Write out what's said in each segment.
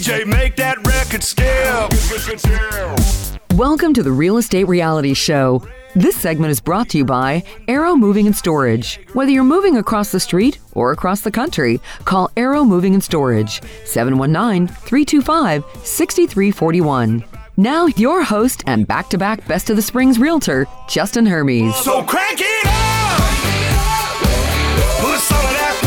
DJ, make that record skip. Welcome to the Real Estate Reality Show. This segment is brought to you by Arrow Moving and Storage. Whether you're moving across the street or across the country, call Arrow Moving and Storage, 719-325-6341. Now, your host and back-to-back Best of the Springs realtor, Justin Hermes. So crank it up! Put some of that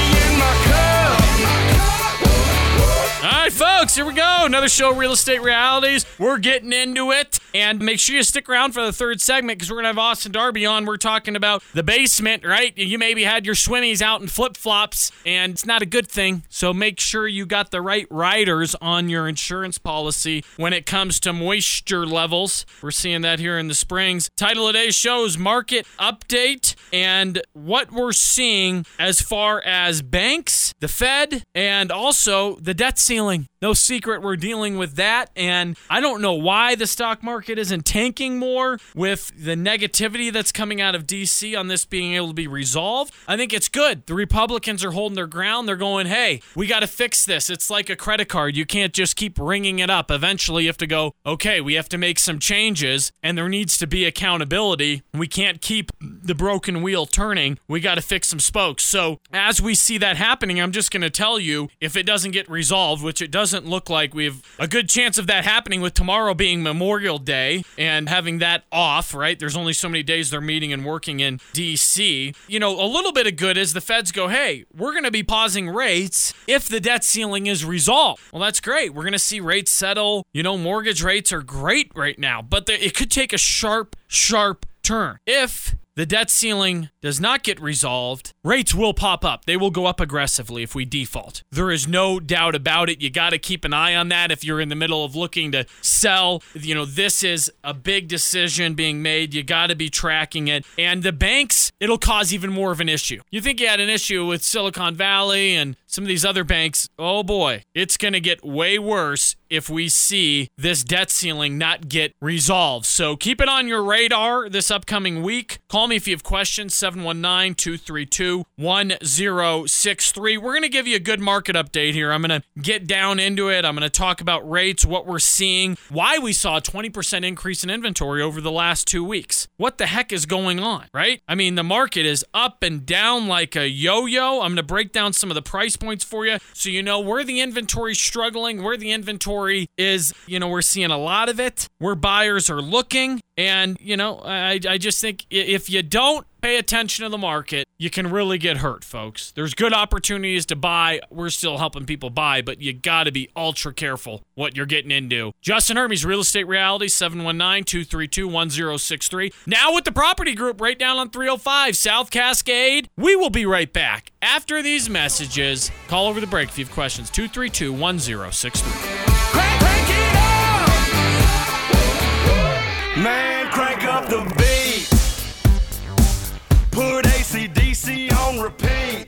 party in my cup. All right, folks, here we go. Another show, Real Estate Realities. We're getting into it. And make sure you stick around for the third segment because we're going to have Austin Darby on. We're talking about the basement, right? You maybe had your swimmies out in flip-flops, and it's not a good thing. So make sure you got the right riders on your insurance policy when it comes to moisture levels. We're seeing that here in the Springs. Title of today's show is Market Update and what we're seeing as far as banks, the Fed, and also the debt ceiling. No secret we're dealing with that, and I don't know why the stock market isn't tanking more with the negativity that's coming out of D.C. on this being able to be resolved. I think it's good. The Republicans are holding their ground. They're going, hey, we got to fix this. It's like a credit card. You can't just keep ringing it up. Eventually, you have to go, okay, we have to make some changes, and there needs to be accountability. We can't keep the broken wheel turning. We got to fix some spokes. So as we see that happening, I'm just going to tell you, if it doesn't get resolved, which it doesn't look like we have a good chance of that happening with tomorrow being Memorial Day and having that off, right? There's only so many days they're meeting and working in D.C. You know, a little bit of good is the feds go, hey, we're going to be pausing rates if the debt ceiling is resolved. Well, that's great. We're going to see rates settle. You know, mortgage rates are great right now, but it could take a sharp turn. If the debt ceiling does not get resolved, rates will pop up. They will go up aggressively if we default. There is no doubt about it. You got to keep an eye on that if you're in the middle of looking to sell. You know, this is a big decision being made. You got to be tracking it. And the banks, it'll cause even more of an issue. You think you had an issue with Silicon Valley and some of these other banks. Oh boy, it's going to get way worse if we see this debt ceiling not get resolved. So keep it on your radar this upcoming week. Call me if you have questions, 719-232-1063. We're going to give you a good market update here. I'm going to get down into it. I'm going to talk about rates, what we're seeing, why we saw a 20% increase in inventory over the last 2 weeks. What the heck is going on, right? I mean, the market is up and down like a yo-yo. I'm going to break down some of the price points for you so you know where the inventory is struggling, where the inventory is, you know, we're seeing a lot of it, where buyers are looking. And, you know, I just think if you don't pay attention to the market, you can really get hurt, folks. There's good opportunities to buy. We're still helping people buy, but you got to be ultra careful what you're getting into. Justin Hermes, Real Estate Reality, 719-232-1063. Now with the Property Group right down on 305 South Cascade. We will be right back after these messages. Call over the break if you have questions. 232-1063. Crank it up! Man, crank up the beat. Put AC/DC on repeat.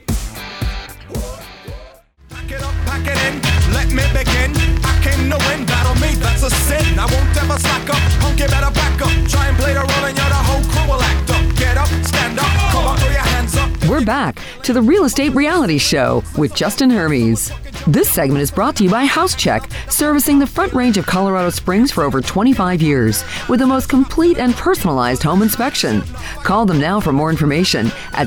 Pack it up, pack it in, let me begin. I came to win, battle me, that's a sin. I won't ever slack up, punk, you better back up. Try and play the role and you're the whole crew will act up. Get up, stand up, come on, throw your hands up. We're back to the Real Estate Reality Show with Justin Hermes. This segment is brought to you by House Check, servicing the Front Range of Colorado Springs for over 25 years with the most complete and personalized home inspection. Call them now for more information at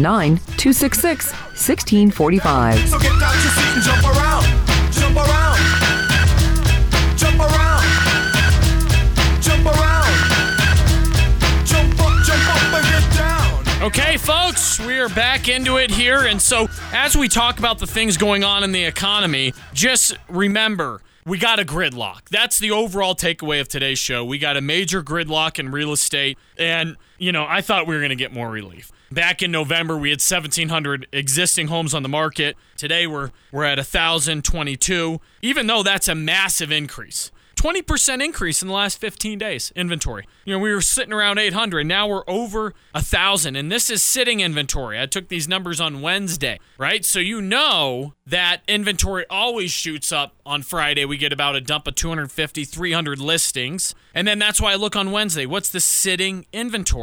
719-266-1645. So get out your seat and jump around, jump around, jump around, jump around, jump up and get down. Okay, folks, we are back into it here. And so as we talk about the things going on in the economy, just remember, we got a gridlock. That's the overall takeaway of today's show. We got a major gridlock in real estate. And, you know, I thought we were going to get more relief. Back in November, we had 1,700 existing homes on the market. Today, we're at 1,022, even though that's a massive increase. 20% increase in the last 15 days, inventory. You know, we were sitting around 800. Now we're over 1,000, and this is sitting inventory. I took these numbers on Wednesday, right? So you know that inventory always shoots up on Friday. We get about a dump of 250, 300 listings, and then that's why I look on Wednesday. What's the sitting inventory?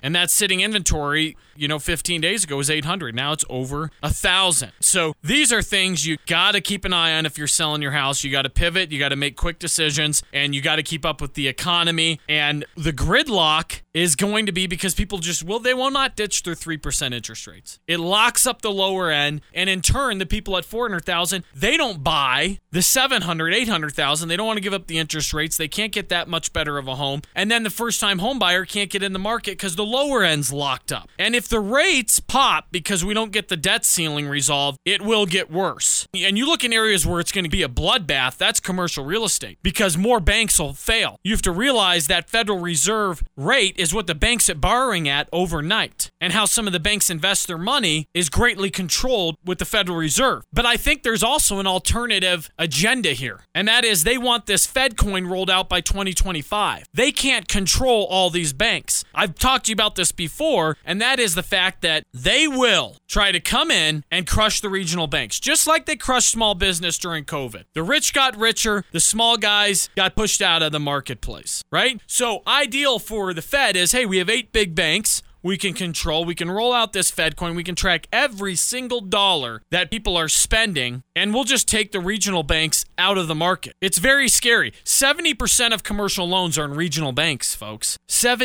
And that sitting inventory, 15 days ago was 800. Now it's over 1,000. So these are things you got to keep an eye on if you're selling your house. You got to pivot. You got to make quick decisions, and you got to keep up with the economy. And the gridlock is going to be because people they will not ditch their 3% interest rates. It locks up the lower end, and in turn, the people at 400,000, they don't buy the 700, 800,000. They don't want to give up the interest rates. They can't get that much better of a home. And then the first-time home buyer can't get in the market because the lower end's locked up. And if the rates pop because we don't get the debt ceiling resolved, it will get worse. And you look in areas where it's going to be a bloodbath, that's commercial real estate, because more banks will fail. You have to realize that Federal Reserve rate is what the banks are borrowing at overnight. And how some of the banks invest their money is greatly controlled with the Federal Reserve. But I think there's also an alternative agenda here, and that is they want this Fed coin rolled out by 2025. They can't control all these banks. I've talked to you about this before, and that is the fact that they will try to come in and crush the regional banks, just like they crushed small business during COVID. The rich got richer, the small guys got pushed out of the marketplace, right? So ideal for the Fed is, hey, we have 8 big banks. We can control, we can roll out this Fed coin, we can track every single dollar that people are spending, and we'll just take the regional banks out of the market. It's very scary. 70% of commercial loans are in regional banks, folks.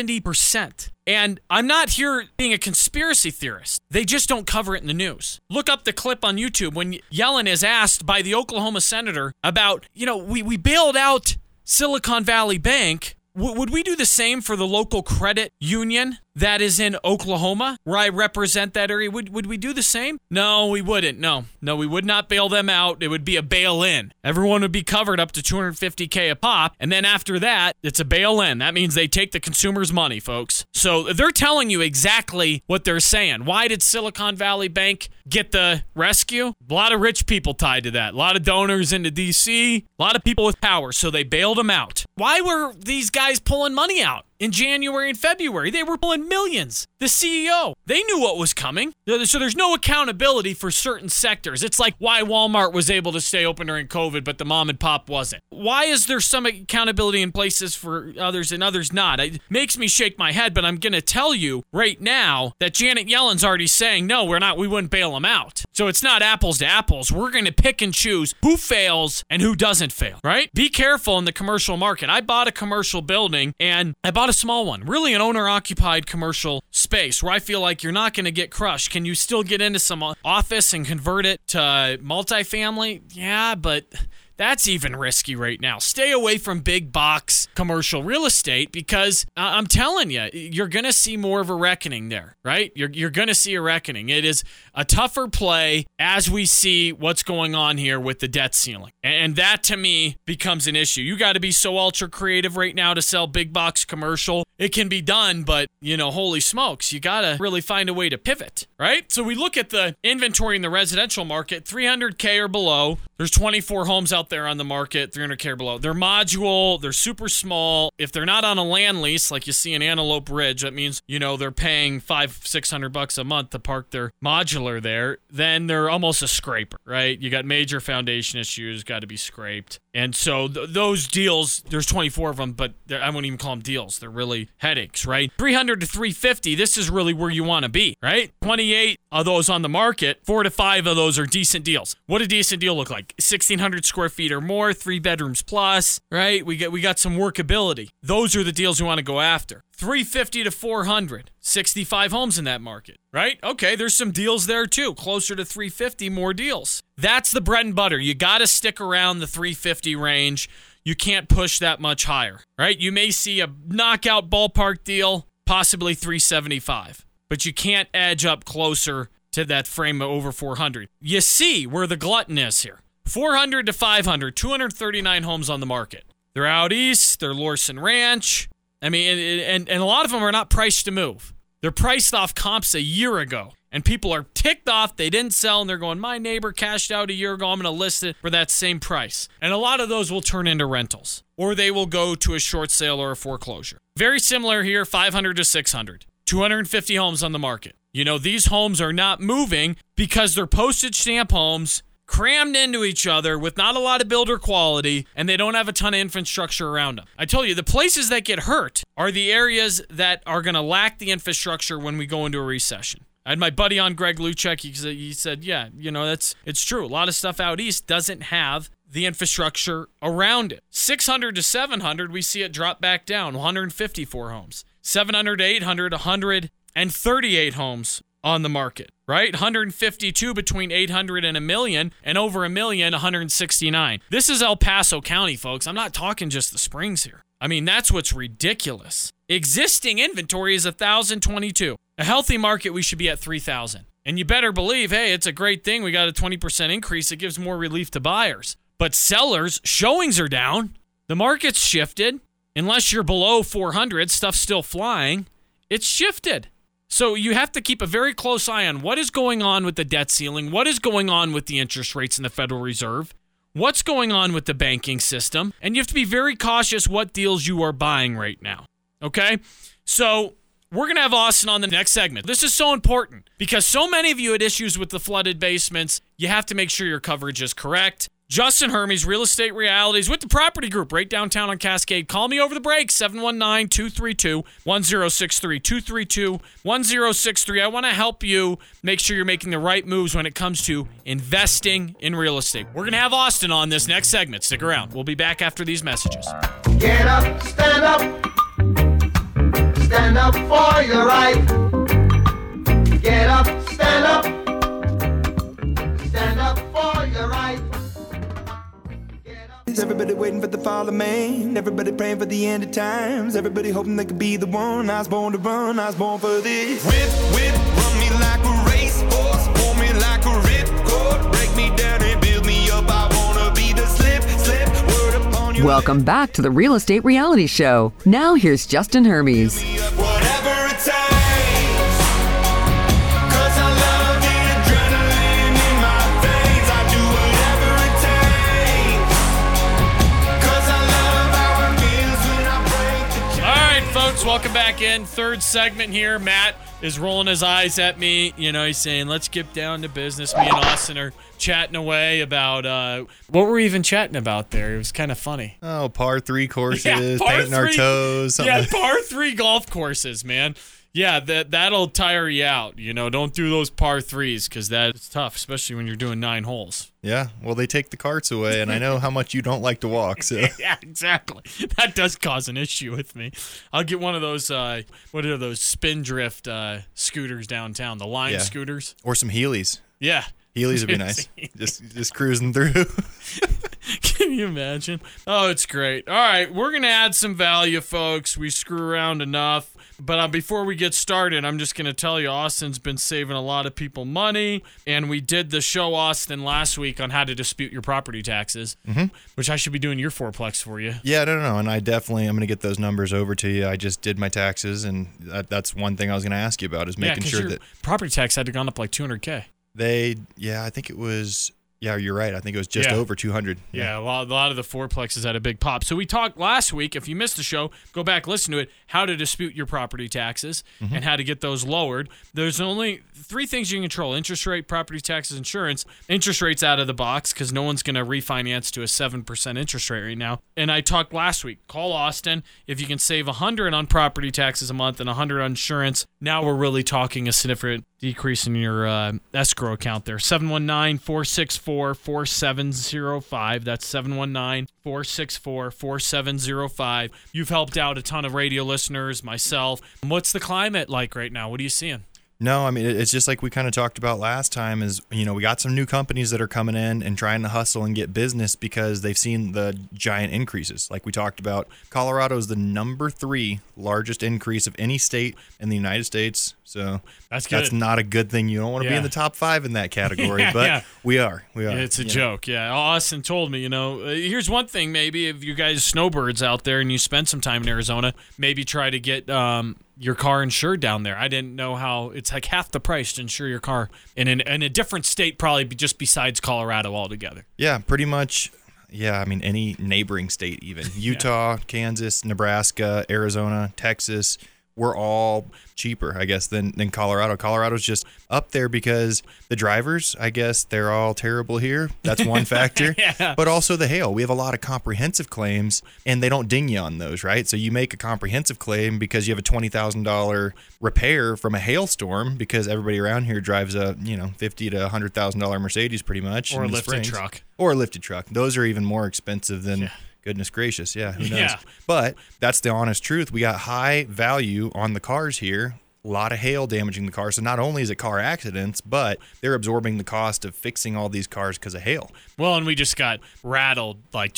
70%. And I'm not here being a conspiracy theorist. They just don't cover it in the news. Look up the clip on YouTube when Yellen is asked by the Oklahoma senator about, we bailed out Silicon Valley Bank. Would we do the same for the local credit union that is in Oklahoma, where I represent that area? Would we do the same? No, we wouldn't. No, we would not bail them out. It would be a bail-in. Everyone would be covered up to $250K a pop, and then after that, it's a bail-in. That means they take the consumer's money, folks. So they're telling you exactly what they're saying. Why did Silicon Valley Bank get the rescue? A lot of rich people tied to that. A lot of donors into D.C., a lot of people with power, so they bailed them out. Why were these guys pulling money out? In January and February, they were pulling millions. The CEO, they knew what was coming. So there's no accountability for certain sectors. It's like why Walmart was able to stay open during COVID, but the mom and pop wasn't. Why is there some accountability in places for others and others not? It makes me shake my head, but I'm going to tell you right now that Janet Yellen's already saying, no, we wouldn't bail them out. So it's not apples to apples. We're going to pick and choose who fails and who doesn't fail, right? Be careful in the commercial market. I bought a commercial building, and I bought a small one, really an owner-occupied commercial space where I feel like you're not going to get crushed. Can you still get into some office and convert it to multifamily? Yeah, but that's even risky right now. Stay away from big box commercial real estate because I'm telling you, you're going to see more of a reckoning there, right? You're going to see a reckoning. It is a tougher play as we see what's going on here with the debt ceiling. And that to me becomes an issue. You got to be so ultra creative right now to sell big box commercial. It can be done, but holy smokes, you got to really find a way to pivot, right? So we look at the inventory in the residential market, 300K or below. There's 24 homes out there on the market, 300K or below. They're modular, they're super small. If they're not on a land lease, like you see in Antelope Ridge, that means, they're paying $500-600 a month to park their modular there, then they're almost a scraper, right? You got major foundation issues, got to be scraped. And so those deals, there's 24 of them, but I wouldn't even call them deals. They're really headaches, right? 300 to 350, this is really where you want to be, right? 28 of those on the market, 4 to 5 of those are decent deals. What a decent deal look like? 1,600 square feet or more, 3 bedrooms plus, right? We got some workability. Those are the deals we want to go after. 350 to 400, 65 homes in that market, right? Okay, there's some deals there too. Closer to 350, more deals. That's the bread and butter. You got to stick around the 350 range. You can't push that much higher, right? You may see a knockout ballpark deal, possibly 375, but you can't edge up closer to that frame of over 400. You see where the glutton is here. 400 to 500, 239 homes on the market. They're out east, they're Lorson Ranch. I mean, and a lot of them are not priced to move. They're priced off comps a year ago. And people are ticked off they didn't sell, and they're going, my neighbor cashed out a year ago, I'm going to list it for that same price. And a lot of those will turn into rentals, or they will go to a short sale or a foreclosure. Very similar here, 500 to 600. 250 homes on the market. These homes are not moving because they're postage stamp homes, crammed into each other with not a lot of builder quality, and they don't have a ton of infrastructure around them. I told you, the places that get hurt are the areas that are going to lack the infrastructure when we go into a recession. I had my buddy on, Greg Luchek. He said, yeah, it's true. A lot of stuff out east doesn't have the infrastructure around it. 600 to 700, we see it drop back down, 154 homes. 700 to 800, 138 homes on the market, right? 152 between 800 and a million, and over a million, 169. This is El Paso County, folks. I'm not talking just the Springs here. I mean, that's what's ridiculous. Existing inventory is 1,022. A healthy market, we should be at 3,000. And you better believe, hey, it's a great thing. We got a 20% increase. It gives more relief to buyers. But sellers, showings are down. The market's shifted. Unless you're below 400, stuff's still flying. It's shifted. So you have to keep a very close eye on what is going on with the debt ceiling, what is going on with the interest rates in the Federal Reserve, what's going on with the banking system, and you have to be very cautious what deals you are buying right now. Okay? So we're going to have Austin on the next segment. This is so important because so many of you had issues with the flooded basements. You have to make sure your coverage is correct. Justin Hermes, Real Estate Realities with the Property Group right downtown on Cascade. Call me over the break, 719-232-1063, 232-1063. I want to help you make sure you're making the right moves when it comes to investing in real estate. We're going to have Austin on this next segment. Stick around. We'll be back after these messages. Get up, stand up. Stand up for your right. Get up, stand up. Stand up for your right. Everybody waiting for the fall of man. Everybody praying for the end of times. Everybody hoping they could be the one. I was born to run, I was born for this. Whip, run me like a racehorse. Pull me like a ripcord. Break me down and build me up. I wanna be the slip, word upon you. Welcome back to the Real Estate Reality Show. Now here's Justin Hermes. Whatever it takes. 'Cause I love the adrenaline in my veins. I do whatever it takes. 'Cause I love how it feels when I break the chain. All right, folks, welcome back in. Third segment here. Matt is rolling his eyes at me. He's saying, let's get down to business. Me and Austin are chatting away about, what were we even chatting about there? It was kind of funny. Oh, par 3 courses, par painting our 3 toes. Something. Yeah, par 3 golf courses, man. Yeah, that'll tire you out. Don't do those par 3s because that's tough, especially when you're doing 9 holes. Yeah, well, they take the carts away, and I know how much you don't like to walk. So Yeah, exactly. That does cause an issue with me. I'll get one of those, what are those, Spindrift scooters downtown, the Line scooters. Or some Heelys. Yeah. Heelys would be nice. just cruising through. Can you imagine? Oh, it's great. All right, we're going to add some value, folks. We screw around enough. But before we get started, I'm just going to tell you, Austin's been saving a lot of people money. And we did the show, Austin, last week on how to dispute your property taxes, which I should be doing your fourplex for you. Yeah, no. And I'm going to get those numbers over to you. I just did my taxes, and that's one thing I was going to ask you about is making sure your that property tax had to gone up like $200K. I think it was... Yeah, you're right. I think it was just over 200. Yeah, a lot of the fourplexes had a big pop. So we talked last week. If you missed the show, go back, listen to it, how to dispute your property taxes and how to get those lowered. There's only 3 things you can control: interest rate, property taxes, insurance. Interest rate's out of the box because no one's going to refinance to a 7% interest rate right now. And I talked last week. Call Austin. If you can save $100 on property taxes a month and $100 on insurance, now we're really talking a significant decrease in your escrow account there. 719-464-4705. That's 719-464-4705. You've helped out a ton of radio listeners, myself. What's the climate like right now? What are you seeing? No, I mean, it's just like we kind of talked about last time is, we got some new companies that are coming in and trying to hustle and get business because they've seen the giant increases. Like we talked about, Colorado is the number 3 largest increase of any state in the United States. So that's good. That's not a good thing. You don't want to be in the top 5 in that category, but we are. It's a joke. Yeah. Austin told me, here's one thing, maybe if you guys snowbirds out there and you spend some time in Arizona, maybe try to get your car insured down there. I didn't know how it's like half the price to insure your car in a different state, probably just besides Colorado altogether. Yeah, pretty much. Yeah, I mean, any neighboring state even. Utah, Kansas, Nebraska, Arizona, Texas. we're all cheaper, I guess, than Colorado. Colorado's just up there because the drivers, I guess, they're all terrible here. That's one factor. Yeah. But also the hail. We have a lot of comprehensive claims, and they don't ding you on those, right? So you make a comprehensive claim because you have a $20,000 repair from a hailstorm, because everybody around here drives a $50,000 to $100,000 Mercedes pretty much. Or a in the lifted springs. truck. Or a lifted truck. Those are even more expensive than... Goodness gracious, yeah, who knows? Yeah. But that's the honest truth. We got high value on the cars here. A lot of hail damaging the car. So not only is it car accidents, but they're absorbing the cost of fixing all these cars because of hail. Well, and we just got rattled like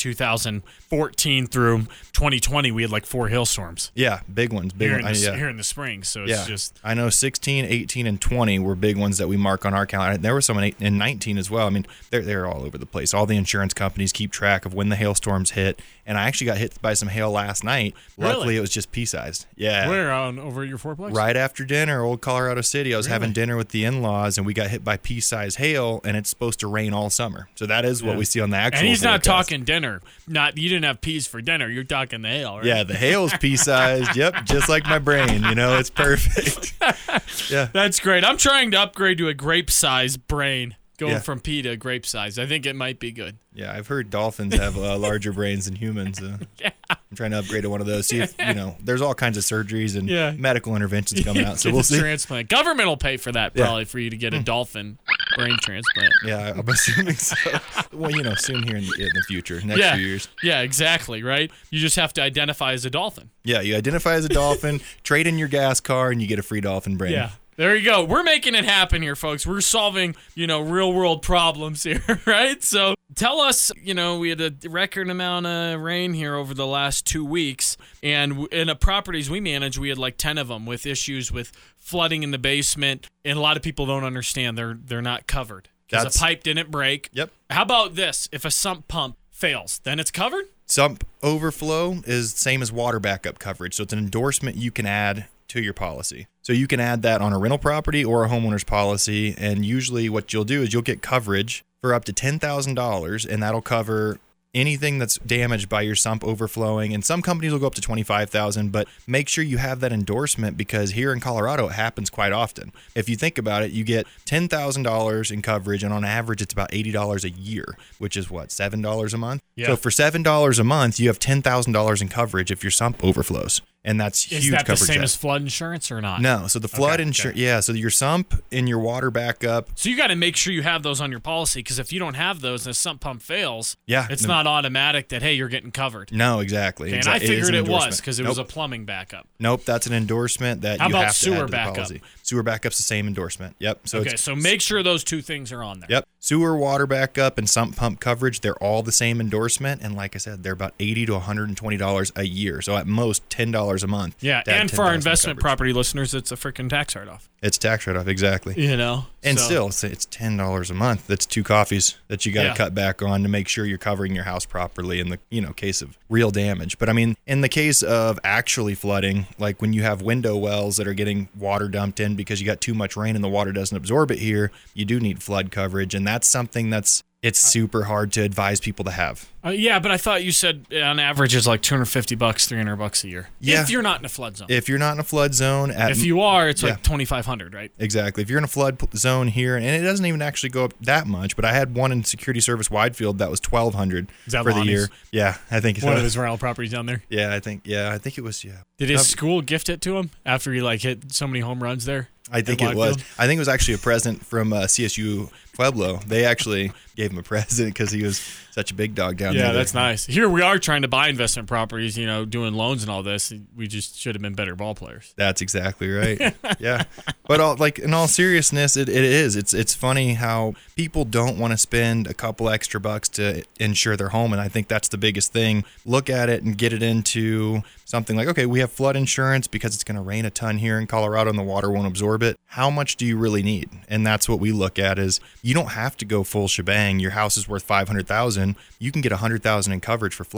2014 through 2020. We had like 4 hailstorms. Yeah, big ones. Here in the spring. So it's just... I know 16, 18, and 20 were big ones that we mark on our calendar. There were some in 19 as well. I mean, they're all over the place. All the insurance companies keep track of when the hailstorms hit. And I actually got hit by some hail last night. Luckily, Really? It was just pea-sized. Yeah. Where? Over at your fourplex? Right after dinner, old Colorado City, I was having dinner with the in-laws, and we got hit by pea-sized hail, and it's supposed to rain all summer. So that is what we see on the actual And he's not forecast. talking dinner. You didn't have peas for dinner. You're talking the hail, right? Yeah, the hail's pea-sized. Yep, just like my brain. It's perfect. Yeah. That's great. I'm trying to upgrade to a grape-sized brain. Going Yeah. from pea to grape size. I think it might be good. Yeah, I've heard dolphins have larger brains than humans. I'm trying to upgrade to one of those. See if, there's all kinds of surgeries and medical interventions coming out. So Get we'll a see. transplant. Government will pay for that probably for you to get a dolphin brain transplant. Yeah, I'm assuming so. Well, soon here in the future, next few years. Yeah, exactly, right? You just have to identify as a dolphin. Yeah, you identify as a dolphin, trade in your gas car, and you get a free dolphin brain. Yeah. There you go. We're making it happen here, folks. We're solving, real world problems here, right? So tell us, we had a record amount of rain here over the last 2 weeks. And in the properties we manage, we had like 10 of them with issues with flooding in the basement. And a lot of people don't understand they're not covered because a pipe didn't break. Yep. How about this? If a sump pump fails, then it's covered? Sump overflow is the same as water backup coverage. So it's an endorsement you can add to your policy. So you can add that on a rental property or a homeowner's policy. And usually what you'll do is you'll get coverage for up to $10,000, and that'll cover anything that's damaged by your sump overflowing. And some companies will go up to $25,000, but make sure you have that endorsement, because here in Colorado, it happens quite often. If you think about it, you get $10,000 in coverage, and on average, it's about $80 a year, which is what, $7 a month? Yeah. So for $7 a month, you have $10,000 in coverage if your sump overflows. And that's huge Is that the coverage. same as flood insurance or not? No. So the flood insurance, so your sump and your water backup. So you got to make sure you have those on your policy, because if you don't have those and the sump pump fails, it's no- not automatic that, hey, you're getting covered. No, exactly. Okay, and Exactly. I figured is an it was endorsement. because it was a plumbing backup. Nope, that's an endorsement that How you about have to sewer add to the backup? policy. Sewer backup's the same endorsement. Yep. So Okay, so make sure those two things are on there. Yep. Sewer, water backup, and sump pump coverage, they're all the same endorsement. And like I said, they're about $80 to $120 a year. So at most $10 a month. Yeah, to add and for our 10,000 investment coverage. property listeners, it's a freaking tax write-off. It's tax write-off, exactly. And so- still, it's $10 a month. That's 2 coffees that you got to Yeah. cut back on to make sure you're covering your house properly in the case of real damage. But I mean, in the case of actually flooding, like when you have window wells that are getting water dumped in because you got too much rain and the water doesn't absorb it here, you do need flood coverage, and that's something it's super hard to advise people to have. Yeah, but I thought you said on average it's like $250, $300 a year. Yeah. If you're not in a flood zone. If you're not in a flood zone, If you are, it's like $2,500, right? Exactly. If you're in a flood zone here, and it doesn't even actually go up that much, but I had one in Security Service Widefield that was $1,200 Is that for the Lonnie's? year. Yeah, I think it One of was. his rental properties down there. Yeah, I think it was. Yeah. Did his school gift it to him after he hit so many home runs there? I think at it was. Widefield? I think it was actually a present from CSU Pueblo. They actually gave him a present because he was such a big dog down there. Yeah, that's nice. Here we are trying to buy investment properties, doing loans and all this. We just should have been better ball players. That's exactly right. Yeah. But in all seriousness, it is. It's funny how people don't want to spend a couple extra bucks to insure their home. And I think that's the biggest thing. Look at it and get it into something like, okay, we have flood insurance because it's going to rain a ton here in Colorado and the water won't absorb it. How much do you really need? And that's what we look at is you don't have to go full shebang. Your house is worth $500,000. You can get $100,000 in coverage for flood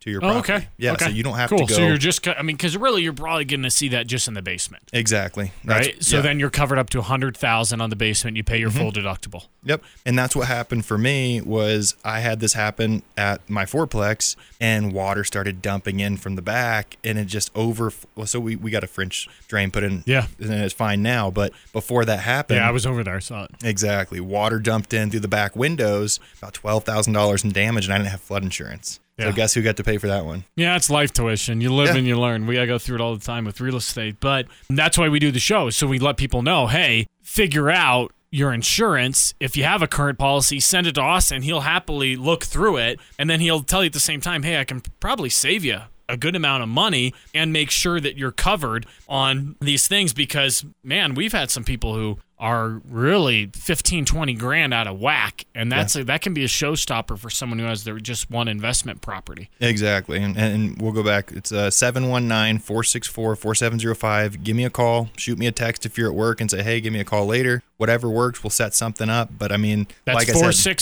to your Oh, property. okay. Yeah, okay. so you don't have cool. to go. So you're just, because really you're probably going to see that just in the basement. Exactly. Right? So yeah. then you're covered up to $100,000 on the basement. You pay your full deductible. Yep. And that's what happened for me was I had this happen at my fourplex and water started dumping in from the back and it just so we got a French drain put in. Yeah. And it's fine now. But before that happened. Yeah, I was over there. I saw it. Exactly. Water dumped in through the back windows, about $12,000 in damage, and I didn't have flood insurance. Yeah. So guess who got to pay for that one? Yeah, it's life tuition. You live and you learn. We got to go through it all the time with real estate. But that's why we do the show. So we let people know, hey, figure out your insurance. If you have a current policy, send it to us and he'll happily look through it. And then he'll tell you at the same time, hey, I can probably save you a good amount of money and make sure that you're covered on these things because, man, we've had some people who are really 15, 20 grand out of whack. And that can be a showstopper for someone who has their just one investment property. Exactly. And we'll go back. It's 719-464-4705. Give me a call. Shoot me a text if you're at work and say, hey, give me a call later. Whatever works, we'll set something up. But I mean, that's like I said,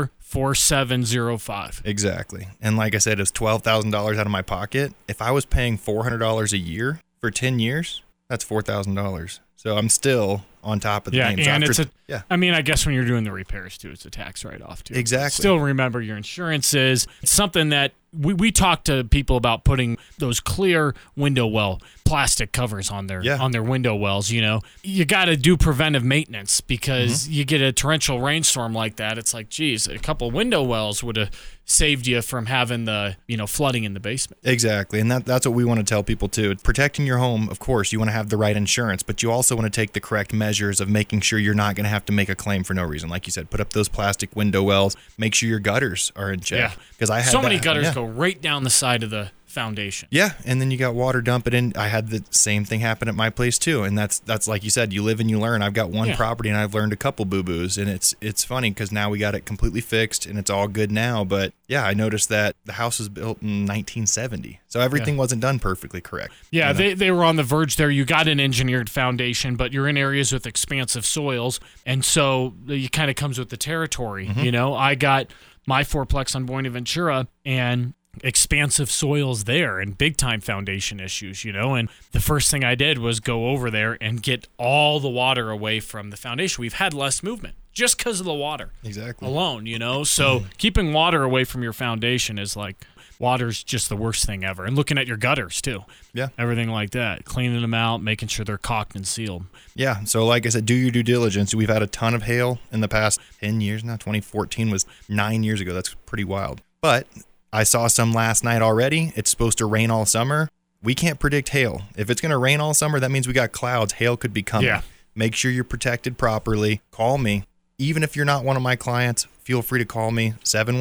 464-4705. Exactly. And like I said, it's $12,000 out of my pocket. If I was paying $400 a year for 10 years, that's $4,000. So I'm still on top of the game. So and I mean, I guess when you're doing the repairs too, it's a tax write-off too. Exactly. Still remember your insurance is something that we talk to people about putting those clear window well plastic covers on their window wells. You know, you got to do preventive maintenance because you get a torrential rainstorm like that. It's like, geez, a couple window wells would have saved you from having the flooding in the basement. Exactly, and that's what we want to tell people too. Protecting your home, of course, you want to have the right insurance, but you also want to take the correct measures of making sure you're not going to have to make a claim for no reason. Like you said, put up those plastic window wells. Make sure your gutters are in check. Because I had so many gutters go right down the side of the foundation. Yeah, and then you got water dumping in. I had the same thing happen at my place too, and that's like you said, you live and you learn. I've got one property and I've learned a couple boo-boos, and it's funny because now we got it completely fixed and it's all good now. But yeah, I noticed that the house was built in 1970, so everything wasn't done perfectly correct. Yeah, they were on the verge there. You got an engineered foundation, but you're in areas with expansive soils, and so it kind of comes with the territory. You know, I got my fourplex on Buenaventura and expansive soils there and big time foundation issues, and the first thing I did was go over there and get all the water away from the foundation. We've had less movement just because of the water alone, so keeping water away from your foundation is like, water's just the worst thing ever. And looking at your gutters too, everything like that, cleaning them out, making sure they're caulked and sealed. Yeah, so like I said, do your due diligence. We've had a ton of hail in the past 10 years now. 2014 was 9 years ago. That's pretty wild. But I saw some last night already. It's supposed to rain all summer. We can't predict hail. If it's going to rain all summer, that means we got clouds. Hail could be coming. Yeah. Make sure you're protected properly. Call me. Even if you're not one of my clients, feel free to call me.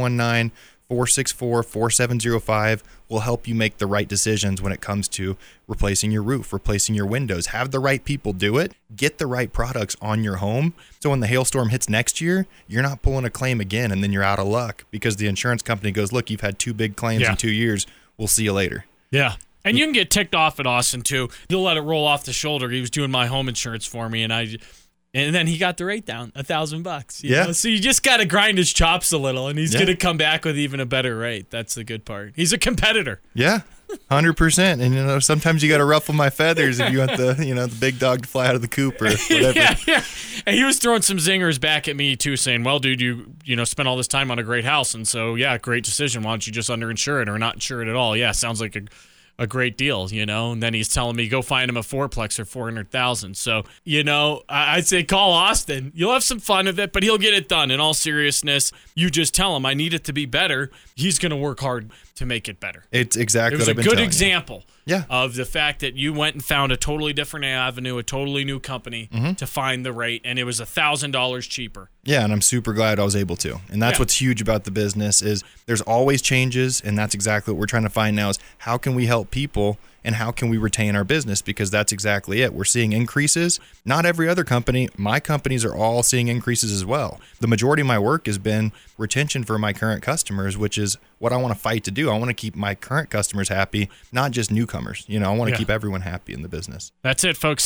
719-464-4705 will help you make the right decisions when it comes to replacing your roof, replacing your windows. Have the right people do it. Get the right products on your home. So when the hailstorm hits next year, you're not pulling a claim again and then you're out of luck because the insurance company goes, look, you've had 2 big claims in 2 years. We'll see you later. Yeah. And you can get ticked off at Austin too. He'll let it roll off the shoulder. He was doing my home insurance for me, and then he got the rate down $1,000. You know? So you just got to grind his chops a little, and he's going to come back with even a better rate. That's the good part. He's a competitor. Yeah, 100%. And sometimes you got to ruffle my feathers if you want the big dog to fly out of the coop or whatever. Yeah. And he was throwing some zingers back at me too, saying, "Well, dude, you spent all this time on a great house, and so great decision. Why don't you just underinsure it or not insure it at all? Yeah, sounds like a great deal, and then he's telling me go find him a fourplex for $400,000. So, I'd say call Austin. You'll have some fun with it, but he'll get it done. In all seriousness, you just tell him I need it to be better. He's going to work hard to make it better. It's exactly what I've been telling you. It was a good example Yeah. of the fact that you went and found a totally different avenue, a totally new company to find the rate, and it was $1,000 cheaper. Yeah, and I'm super glad I was able to. And that's what's huge about the business is there's always changes, and that's exactly what we're trying to find now is how can we help people and how can we retain our business? Because that's exactly it. We're seeing increases. Not every other company. My companies are all seeing increases as well. The majority of my work has been retention for my current customers, which is what I want to fight to do. I want to keep my current customers happy, not just newcomers. I want to keep everyone happy in the business. That's it, folks.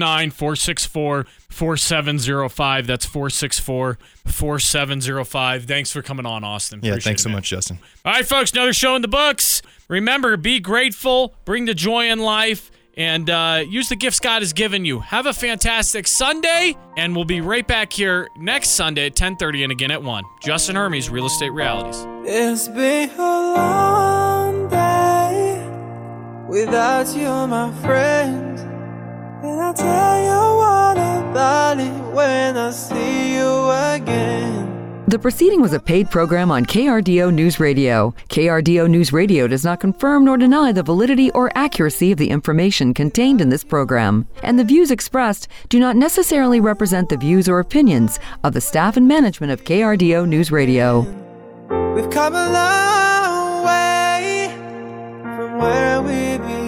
719-464-4705. That's 464-4705. Thanks for coming on, Austin. Yeah, Appreciate thanks it, so man. much, Justin. All right, folks, another show in the books. Remember, be grateful, bring the joy in life, and use the gifts God has given you. Have a fantastic Sunday, and we'll be right back here next Sunday at 10:30 and again at 1. Justin Hermes, Real Estate Realities. It's been a long day without you, my friend. And I'll tell you what about it when I see you again. The proceeding was a paid program on KRDO News Radio. KRDO News Radio does not confirm nor deny the validity or accuracy of the information contained in this program, and the views expressed do not necessarily represent the views or opinions of the staff and management of KRDO News Radio. We've come a long way from where we began.